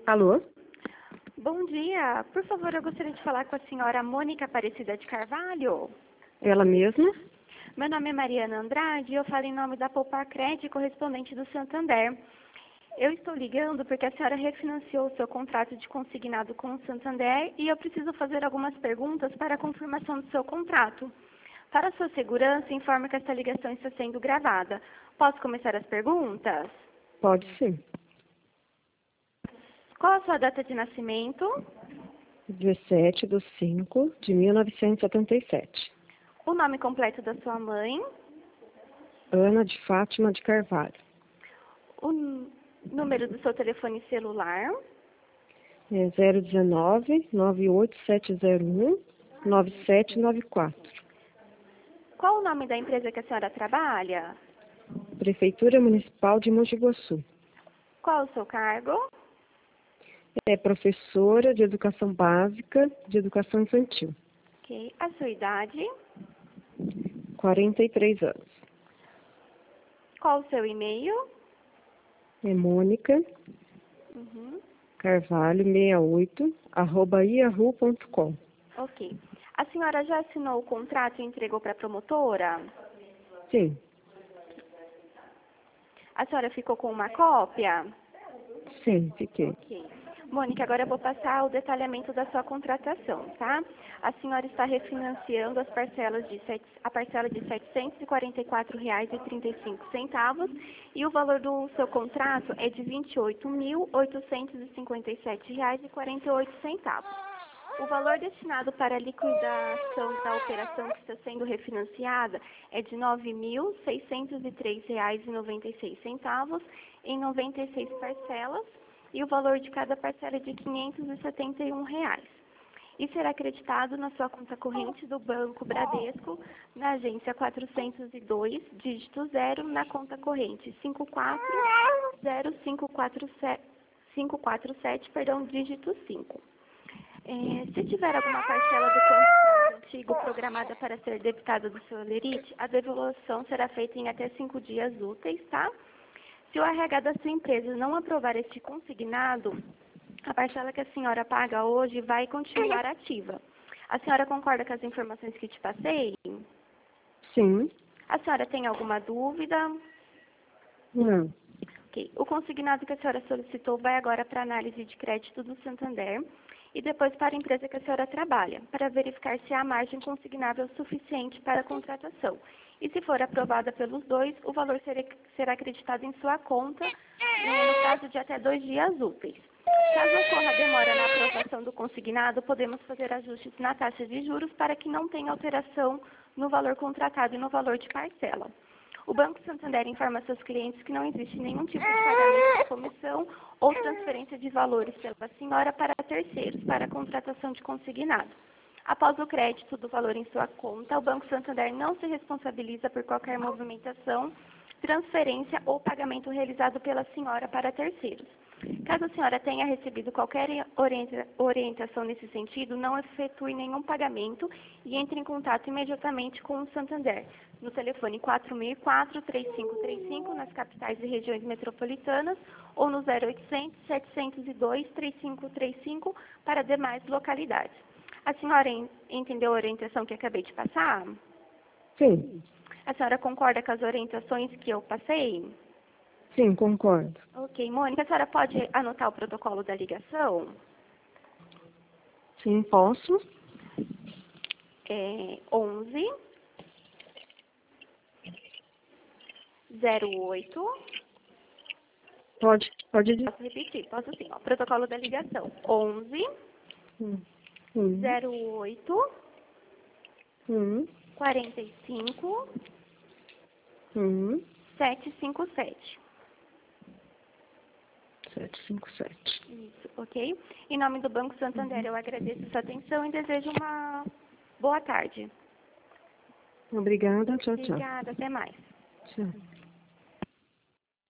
Alô? Bom dia. Por favor, eu gostaria de falar com a senhora Mônica Aparecida de Carvalho. Ela mesma? Meu nome é Mariana Andrade e eu falo em nome da Poupar Crédito, correspondente do Santander. Eu estou ligando porque a senhora refinanciou o seu contrato de consignado com o Santander e eu preciso fazer algumas perguntas para a confirmação do seu contrato. Para sua segurança, informo que esta ligação está sendo gravada. Posso começar as perguntas? Pode sim. Qual a sua data de nascimento? 17/5/1977. O nome completo da sua mãe? Ana de Fátima de Carvalho. O número do seu telefone celular? É 019-98701-9794. Qual o nome da empresa que a senhora trabalha? Prefeitura Municipal de Mogi Guaçu. Qual o seu cargo? É professora de Educação Básica de Educação Infantil. Ok. A sua idade? 43 anos. Qual o seu e-mail? É Mônica Carvalho 68 @yahoo.com. Ok. A senhora já assinou o contrato e entregou para a promotora? Sim, A senhora ficou com uma cópia? sim, fiquei. Ok. Mônica, agora eu vou passar o detalhamento da sua contratação, tá? A senhora está refinanciando a parcela de R$ 744,35 e o valor do seu contrato é de R$ 28.857,48. O valor destinado para a liquidação da operação que está sendo refinanciada é de R$ 9.603,96 em 96 parcelas e o valor de cada parcela é de R$ 571. E será acreditado na sua conta corrente do Banco Bradesco, na agência 402, dígito 0, na conta corrente 5405447, dígito 5. Se tiver alguma parcela do contrato antigo programada para ser debitada do seu holerite, a devolução será feita em até 5 dias úteis, tá? Se o RH da sua empresa não aprovar este consignado, a parcela que a senhora paga hoje vai continuar ativa. A senhora concorda com as informações que te passei? Sim. A senhora tem alguma dúvida? Não. Ok. O consignado que a senhora solicitou vai agora para a análise de crédito do Santander e depois para a empresa que a senhora trabalha, para verificar se há margem consignável suficiente para a contratação. E se for aprovada pelos dois, o valor será acreditado em sua conta no prazo de até 2 dias úteis. Caso ocorra demora na aprovação do consignado, podemos fazer ajustes na taxa de juros para que não tenha alteração no valor contratado e no valor de parcela. O Banco Santander informa a seus clientes que não existe nenhum tipo de pagamento de comissão ou transferência de valores pela senhora para terceiros para a contratação de consignado. Após o crédito do valor em sua conta, o Banco Santander não se responsabiliza por qualquer movimentação, transferência ou pagamento realizado pela senhora para terceiros. Caso a senhora tenha recebido qualquer orientação nesse sentido, não efetue nenhum pagamento e entre em contato imediatamente com o Santander, no telefone 4004-3535, nas capitais e regiões metropolitanas, ou no 0800-702-3535 para demais localidades. A senhora entendeu a orientação que acabei de passar? Sim. A senhora concorda com as orientações que eu passei? Sim, concordo. Ok, Mônica, a senhora pode anotar o protocolo da ligação? Sim, posso. 11 08. Pode dizer. Posso repetir? Posso sim. Ó, protocolo da ligação. 11 08 45 757. 757. Isso, ok? Em nome do Banco Santander, eu agradeço a sua atenção e desejo uma boa tarde. Obrigada, tchau, tchau. Obrigada, até mais. Tchau.